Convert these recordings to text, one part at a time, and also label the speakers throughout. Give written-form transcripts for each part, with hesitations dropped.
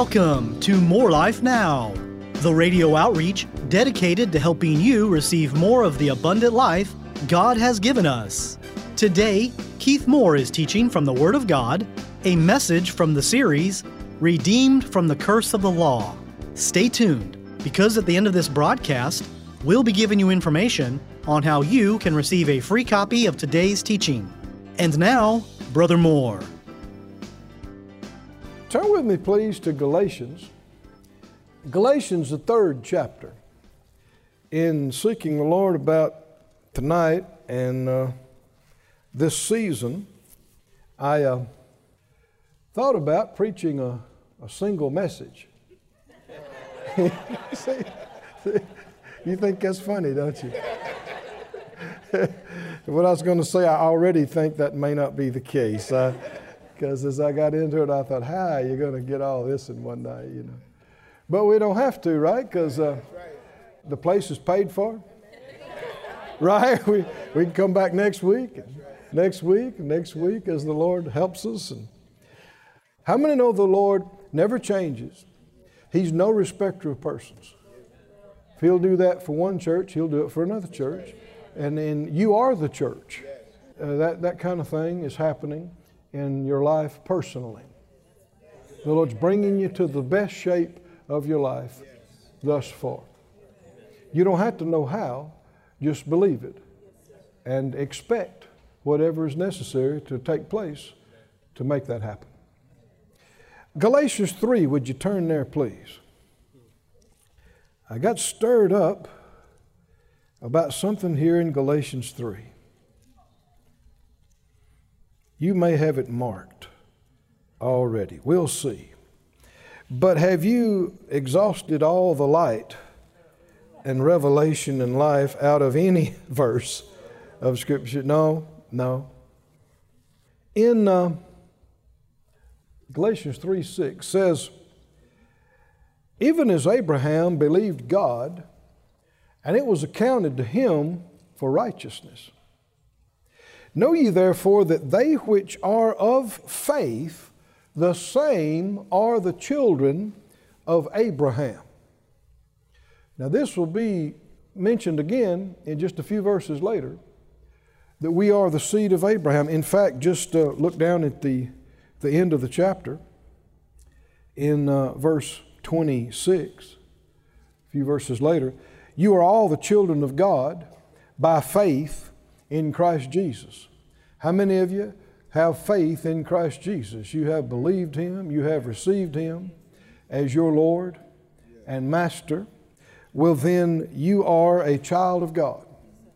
Speaker 1: Welcome to More Life Now, the radio outreach dedicated to helping you receive more of the abundant life God has given us. Today, Keith Moore is teaching from the Word of God, a message from the series, Redeemed from the Curse of the Law. Stay tuned, because at the end of this broadcast, we'll be giving you information on how you can receive a free copy of today's teaching. And now, Brother Moore.
Speaker 2: Turn with me, please, to Galatians. Galatians, the 3rd chapter. In seeking the Lord about tonight and this season, I thought about preaching a single message. See, you think that's funny, don't you? What I was going to say, I already think that may not be the case. Because as I got into it, I thought, how are you going to get all this in one night, you know? But we don't have to, right? Because the place is paid for. Right? We can come back next week, next week as the Lord helps us. And how many know the Lord never changes? He's no respecter of persons. If He'll do that for one church, He'll do it for another church. And then you are the church. That kind of thing is happening in your life personally. The Lord's bringing you to the best shape of your life thus far. You don't have to know how, just believe it and expect whatever is necessary to take place to make that happen. Galatians 3, would you turn there, please? I got stirred up about something here in Galatians 3. You may have it marked already. We'll see. But have you exhausted all the light and revelation and life out of any verse of Scripture? No. In Galatians 3:6 says, even as Abraham believed God, and it was accounted to him for righteousness. Know ye therefore that they which are of faith, the same are the children of Abraham. Now this will be mentioned again in just a few verses later, that we are the seed of Abraham. In fact, just look down at the end of the chapter in verse 26, a few verses later. You are all the children of God by faith in Christ Jesus. How many of you have faith in Christ Jesus? You have believed Him, you have received Him as your Lord and Master. Well, then you are a child of God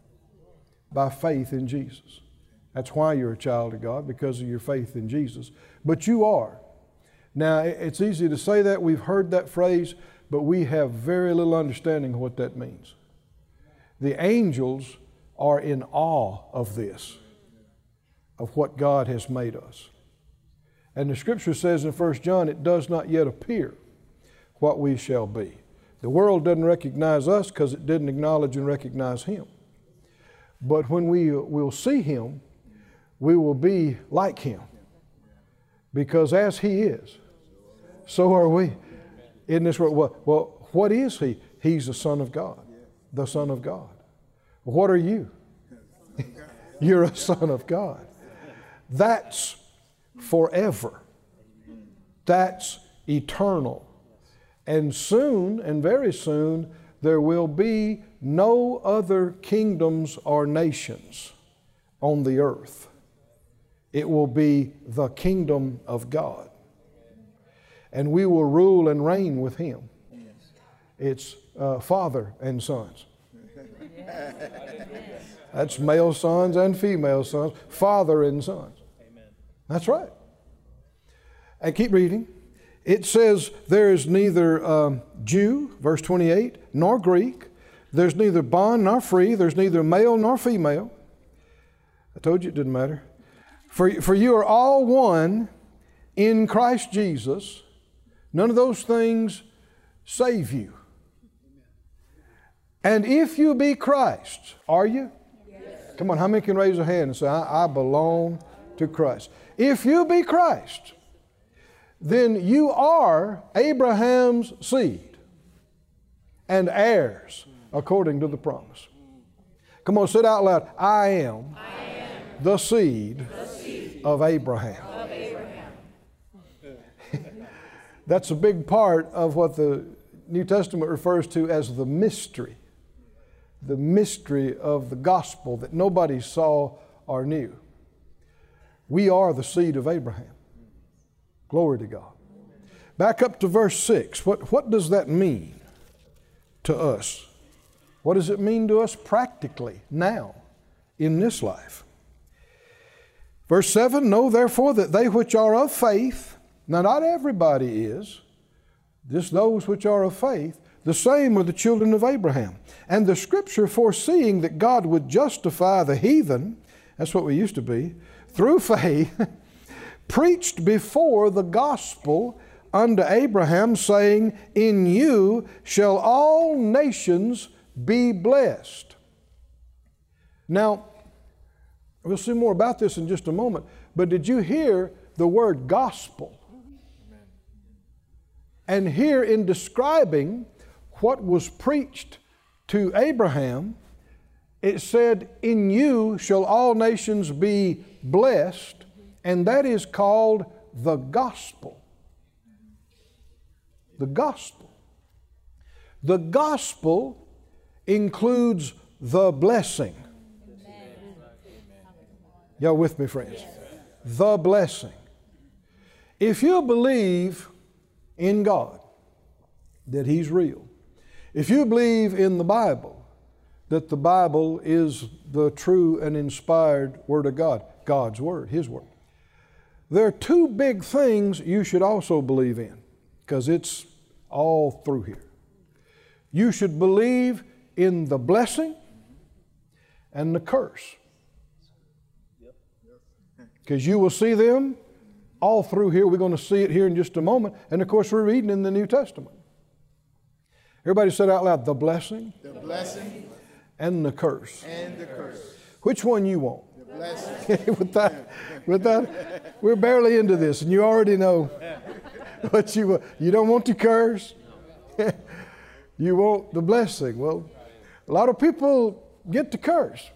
Speaker 2: by faith in Jesus. That's why you're a child of God, because of your faith in Jesus. But you are. Now, it's easy to say that. We've heard that phrase, but we have very little understanding of what that means. The angels are in awe of this, of what God has made us. And the Scripture says in 1 John, it does not yet appear what we shall be. The world doesn't recognize us because it didn't acknowledge and recognize Him. But when we will see Him, we will be like Him. Because as He is, so are we in this world. Well, what is He? He's the Son of God. The Son of God. What are you? You're a son of God. That's forever. That's eternal. And soon, and very soon, there will be no other kingdoms or nations on the earth. It will be the kingdom of God. And we will rule and reign with Him. It's father and sons. That's male sons and female sons, father and sons. Amen. That's right. And keep reading. It says there is neither Jew, verse 28, nor Greek. There's neither bond nor free. There's neither male nor female. I told you it didn't matter. For you are all one in Christ Jesus. None of those things save you. And if you be Christ, are you? Yes. Come on, how many can raise a hand and say, I belong to Christ? If you be Christ, then you are Abraham's seed and heirs according to the promise. Come on, say it out loud. I am the seed of Abraham. That's a big part of what the New Testament refers to as the mystery of the gospel that nobody saw or knew. We are the seed of Abraham. Glory to God. Back up to verse 6. What does that mean to us? What does it mean to us practically now in this life? Verse 7, know therefore that they which are of faith, now not everybody is, just those which are of faith, the same are the children of Abraham. And the Scripture foreseeing that God would justify the heathen, that's what we used to be, through faith, preached before the gospel unto Abraham, saying, in you shall all nations be blessed. Now, we'll see more about this in just a moment, but did you hear the word gospel? And here in describing what was preached to Abraham, it said, in you shall all nations be blessed, and that is called the gospel. The gospel. The gospel includes the blessing. Y'all with me, friends? The blessing. If you believe in God, that He's real, if you believe in the Bible, that the Bible is the true and inspired Word of God, God's Word, His Word, there are two big things you should also believe in, because it's all through here. You should believe in the blessing and the curse, because you will see them all through here. We're going to see it here in just a moment. And of course, we're reading in the New Testament. Everybody said out loud, the blessing, and the curse. Which one you want? The blessing. with that, we're barely into this, and you already know what you want. You don't want the curse. You want the blessing. Well, a lot of people get the curse.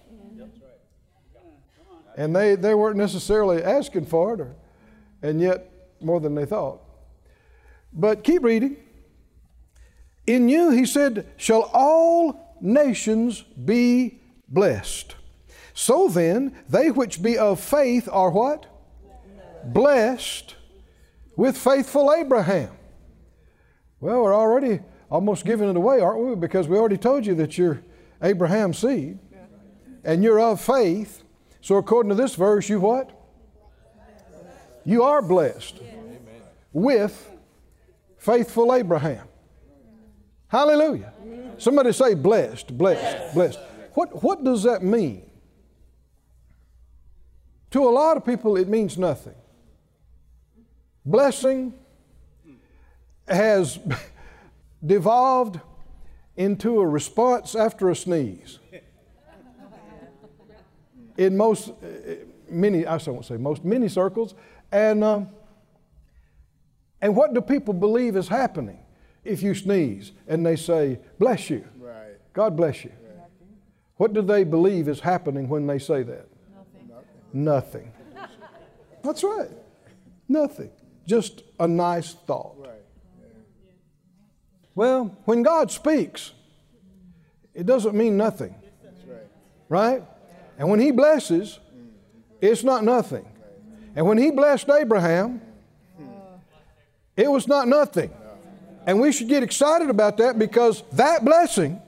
Speaker 2: And they weren't necessarily asking for it, and yet more than they thought. But keep reading. In you, he said, shall all nations be blessed. So then, they which be of faith are what? Blessed with faithful Abraham. Well, we're already almost giving it away, aren't we? Because we already told you that you're Abraham's seed, and you're of faith. So according to this verse, you what? You are blessed with faithful Abraham. Hallelujah. Somebody say blessed, blessed, blessed. What does that mean? To a lot of people, it means nothing. Blessing has devolved into a response after a sneeze. In many circles. And what do people believe is happening if you sneeze and they say, bless you? Right. God bless you. Right. What do they believe is happening when they say that? Nothing. That's right. Nothing. Just a nice thought. Right. Yeah. Well, when God speaks, it doesn't mean nothing. That's right. Right? And when He blesses, it's not nothing. And when He blessed Abraham, it was not nothing. And we should get excited about that, because that blessing,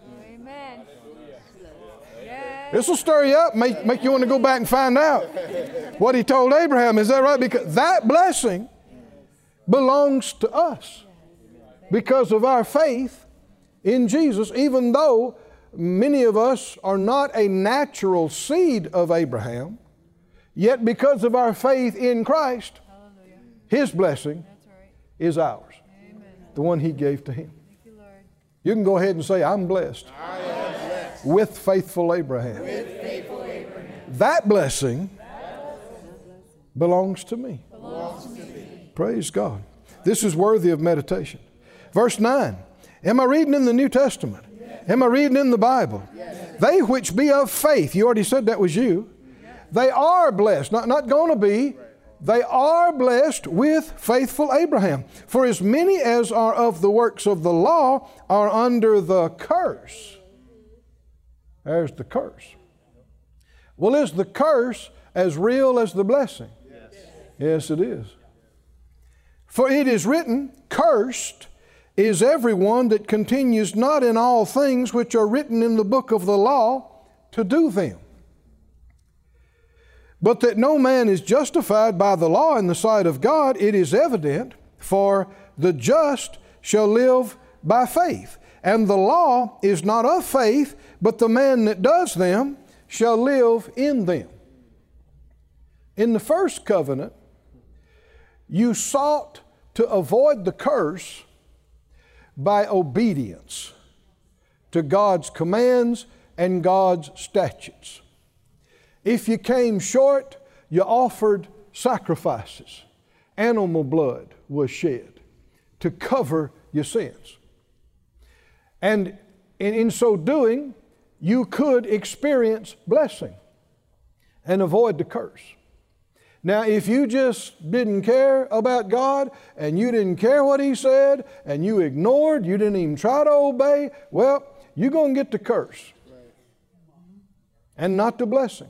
Speaker 2: this will stir you up, make you want to go back and find out what He told Abraham. Is that right? Because that blessing belongs to us because of our faith in Jesus, even though many of us are not a natural seed of Abraham, yet because of our faith in Christ, His blessing is ours, the one He gave to Him. You can go ahead and say, I'm blessed, with faithful Abraham. That blessing belongs to me. Praise God. This is worthy of meditation. Verse 9. Am I reading in the New Testament? Am I reading in the Bible? They which be of faith, you already said that was you. They are blessed, not going to be. They are blessed with faithful Abraham. For as many as are of the works of the law are under the curse. There's the curse. Well, is the curse as real as the blessing? Yes, it is. For it is written, cursed is everyone that continues not in all things which are written in the book of the law to do them. But that no man is justified by the law in the sight of God, it is evident, for the just shall live by faith. And the law is not of faith, but the man that does them shall live in them. In the first covenant, you sought to avoid the curse by obedience to God's commands and God's statutes. If you came short, you offered sacrifices. Animal blood was shed to cover your sins. And in so doing, you could experience blessing and avoid the curse. Now, if you just didn't care about God and you didn't care what He said and you ignored, you didn't even try to obey, well, you're going to get the curse and not the blessing.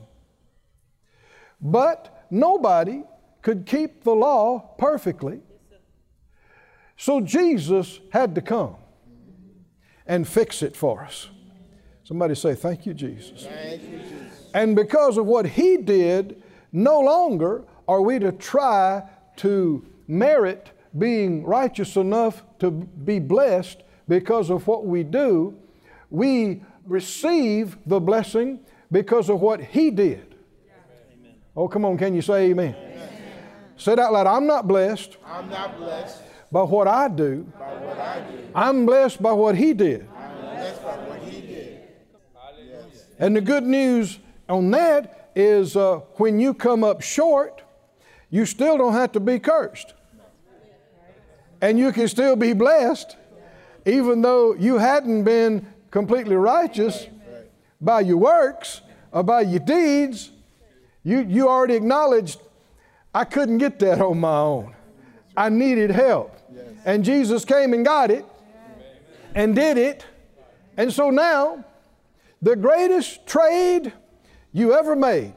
Speaker 2: But nobody could keep the law perfectly. So Jesus had to come and fix it for us. Somebody say, thank you, Jesus.
Speaker 3: Thank you, Jesus.
Speaker 2: And because of what He did, no longer are we to try to merit being righteous enough to be blessed because of what we do. We receive the blessing because of what He did. Oh, come on, can you say amen? Amen. Say it out loud. I'm not blessed.
Speaker 3: I'm not blessed
Speaker 2: by what I do.
Speaker 3: by what I do.
Speaker 2: I'm blessed by what He did.
Speaker 3: I'm blessed by what He did. Yes.
Speaker 2: And the good news on that is when you come up short, you still don't have to be cursed. And you can still be blessed even though you hadn't been completely righteous by your works or by your deeds. You already acknowledged, I couldn't get that on my own. I needed help. And Jesus came and got it and did it. And so now, the greatest trade you ever made.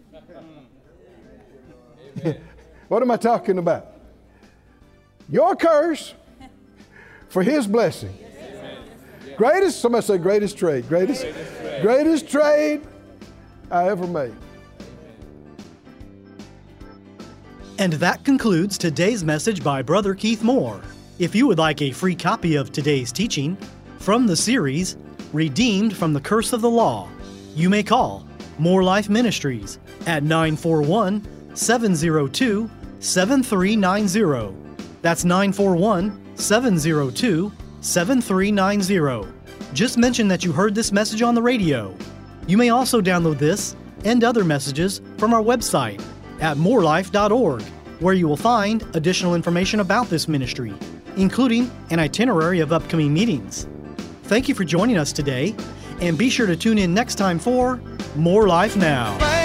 Speaker 2: What am I talking about? Your curse for His blessing. Greatest, somebody say greatest trade. Greatest trade I ever made.
Speaker 1: And that concludes today's message by Brother Keith Moore. If you would like a free copy of today's teaching from the series, Redeemed from the Curse of the Law, you may call More Life Ministries at 941-702-7390. That's 941-702-7390. Just mention that you heard this message on the radio. You may also download this and other messages from our website at morelife.org, where you will find additional information about this ministry, including an itinerary of upcoming meetings. Thank you for joining us today, and be sure to tune in next time for More Life Now.